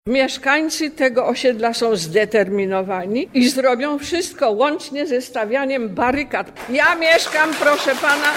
Mieszkańcy tego osiedla są zdeterminowani i zrobią wszystko, łącznie ze stawianiem barykad. Ja mieszkam, proszę pana,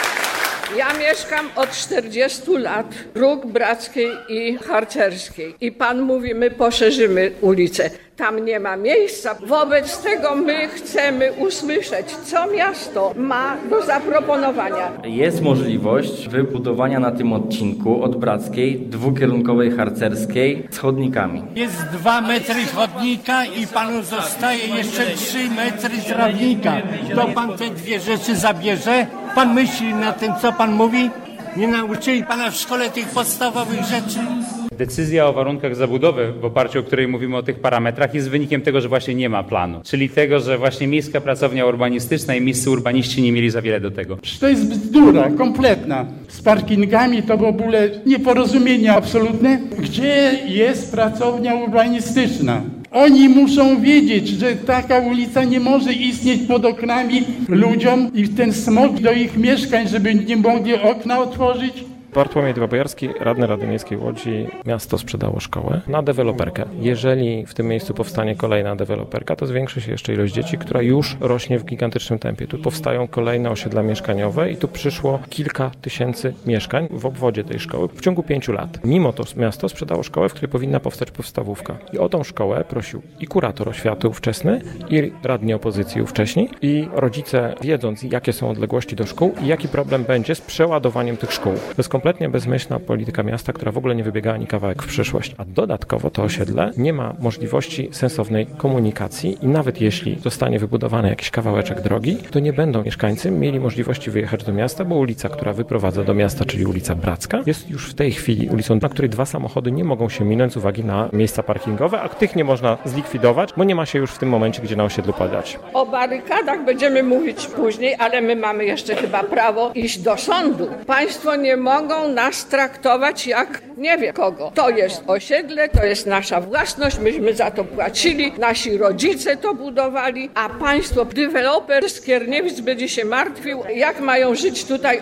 od 40 lat dróg Brackiej i Harcerskiej. I pan mówi, my poszerzymy ulicę. Tam nie ma miejsca. Wobec tego my chcemy usłyszeć, co miasto ma do zaproponowania. Jest możliwość wybudowania na tym odcinku od Brackiej dwukierunkowej Harcerskiej z chodnikami. Jest 2 metry chodnika i panu zostaje jeszcze 3 metry trawnika. To pan te 2 rzeczy zabierze? Pan myśli na tym, co pan mówi? Nie nauczyli pana w szkole tych podstawowych rzeczy? Decyzja o warunkach zabudowy, w oparciu o której mówimy o tych parametrach, jest wynikiem tego, że właśnie nie ma planu. Czyli tego, że właśnie Miejska Pracownia Urbanistyczna i miejscy urbaniści nie mieli za wiele do tego. To jest bzdura kompletna. Z parkingami to w ogóle nieporozumienie absolutne. Gdzie jest pracownia urbanistyczna? Oni muszą wiedzieć, że taka ulica nie może istnieć pod oknami ludziom i ten smog do ich mieszkań, żeby nie mogli okna otworzyć. Bartłomiej Dwobojarski, radny Rady Miejskiej Łodzi. Miasto sprzedało szkołę na deweloperkę. Jeżeli w tym miejscu powstanie kolejna deweloperka, to zwiększy się jeszcze ilość dzieci, która już rośnie w gigantycznym tempie. Tu powstają kolejne osiedla mieszkaniowe i tu przyszło kilka tysięcy mieszkań w obwodzie tej szkoły w ciągu 5 lat. Mimo to miasto sprzedało szkołę, w której powinna powstać podstawówka. I o tą szkołę prosił i kurator oświaty ówczesny, i radni opozycji ówcześni, i rodzice, wiedząc jakie są odległości do szkół i jaki problem będzie z przeładowaniem tych szkół. To jest kompletnie bezmyślna polityka miasta, która w ogóle nie wybiega ani kawałek w przyszłość. A dodatkowo to osiedle nie ma możliwości sensownej komunikacji i nawet jeśli zostanie wybudowany jakiś kawałeczek drogi, to nie będą mieszkańcy mieli możliwości wyjechać do miasta, bo ulica, która wyprowadza do miasta, czyli ulica Bracka, jest już w tej chwili ulicą, na której 2 samochody nie mogą się minąć z uwagi na miejsca parkingowe, a tych nie można zlikwidować, bo nie ma się już w tym momencie, gdzie na osiedlu podać. O barykadach będziemy mówić później, ale my mamy jeszcze chyba prawo iść do sądu. Państwo nie mogą nas traktować jak nie wiem kogo. To jest osiedle, to jest nasza własność, myśmy za to płacili, nasi rodzice to budowali, a państwo, deweloper z Kierniewic będzie się martwił, jak mają żyć tutaj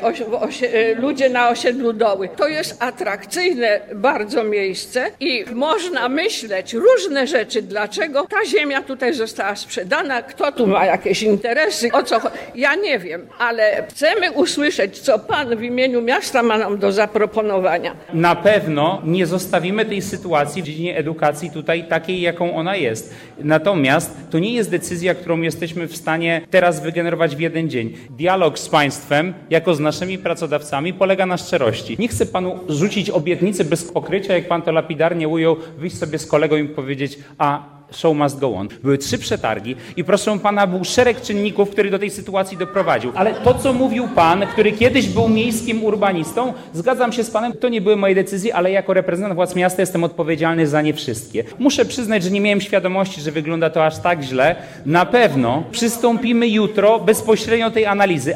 ludzie na osiedlu Doły. To jest atrakcyjne bardzo miejsce i można myśleć różne rzeczy, dlaczego ta ziemia tutaj została sprzedana, kto tu ma jakieś interesy, o co chodzi. Ja nie wiem, ale chcemy usłyszeć, co pan w imieniu miasta ma nam do zaproponowania. Na pewno nie zostawimy tej sytuacji w dziedzinie edukacji tutaj takiej, jaką ona jest. Natomiast to nie jest decyzja, którą jesteśmy w stanie teraz wygenerować w jeden dzień. Dialog z państwem, jako z naszymi pracodawcami, polega na szczerości. Nie chcę panu rzucić obietnicy bez pokrycia, jak pan to lapidarnie ujął, wyjść sobie z kolegą i powiedzieć, show must go on. Były 3 przetargi i proszę pana, był szereg czynników, który do tej sytuacji doprowadził. Ale to, co mówił pan, który kiedyś był miejskim urbanistą, zgadzam się z panem, to nie były moje decyzje, ale jako reprezentant władz miasta jestem odpowiedzialny za nie wszystkie. Muszę przyznać, że nie miałem świadomości, że wygląda to aż tak źle. Na pewno przystąpimy jutro bezpośrednio do tej analizy.